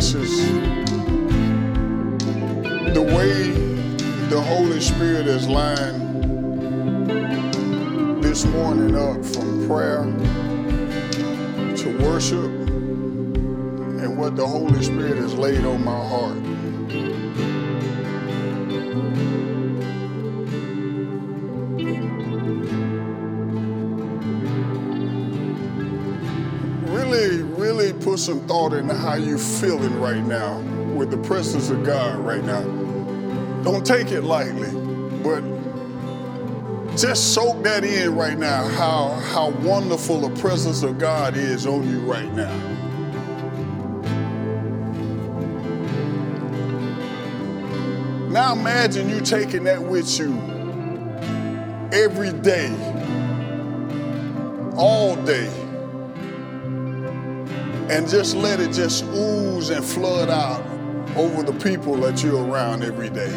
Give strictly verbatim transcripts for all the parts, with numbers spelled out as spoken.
precious the way the Holy Spirit is lined this morning up from prayer to worship and what the Holy Spirit has laid on my heart. Really, really put some thought into how you're feeling right now with the presence of God right now. Don't take it lightly, but just soak that in right now, how, how wonderful the presence of God is on you right now. Now imagine you taking that with you every day, all day, and just let it just ooze and flood out over the people that you're around every day.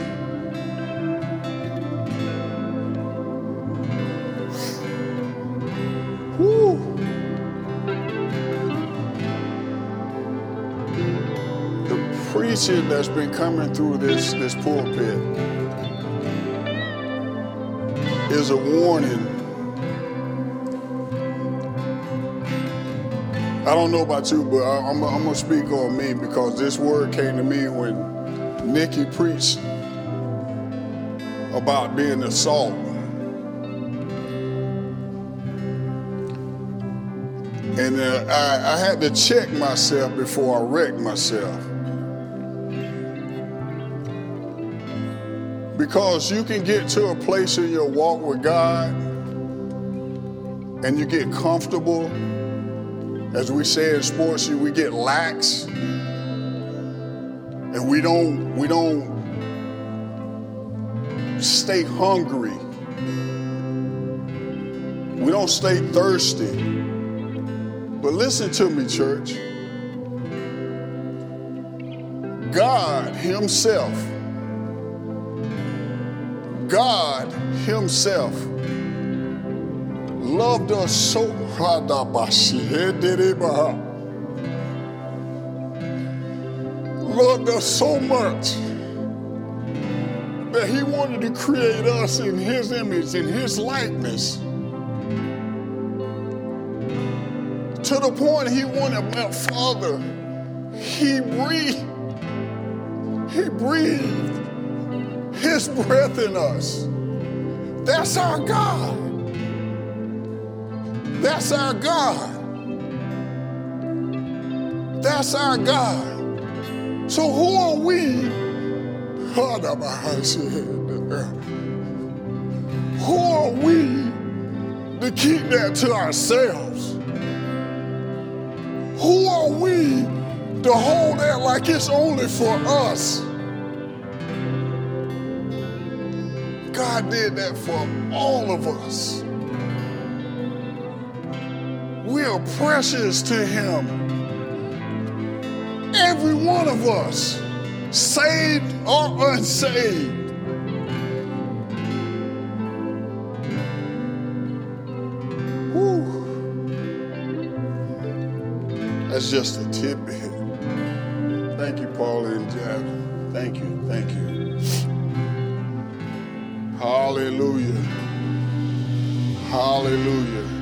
Woo. The preaching that's been coming through this, this pulpit is a warning. I don't know about you, but I, I'm, I'm going to speak on me because this word came to me when Nikki preached about being the salt. And uh, I, I had to check myself before I wrecked myself. Because you can get to a place in your walk with God and you get comfortable. As we say in sports, we get lax, and we don't we don't stay hungry. We don't stay thirsty. But listen to me, church. God Himself, God Himself loved us so loved us so much that He wanted to create us in His image, in His likeness. To the point He wanted, my Father, He breathed, He breathed His breath in us. That's our God. That's our God. That's our God. So who are we? Who are we to keep that to ourselves? Who are we to hold that like it's only for us? God did that for all of us. We are precious to Him. Every one of us, saved or unsaved. Whew. That's just a tidbit. Thank you, Paula and Jeff. Thank you, thank you. Hallelujah. Hallelujah.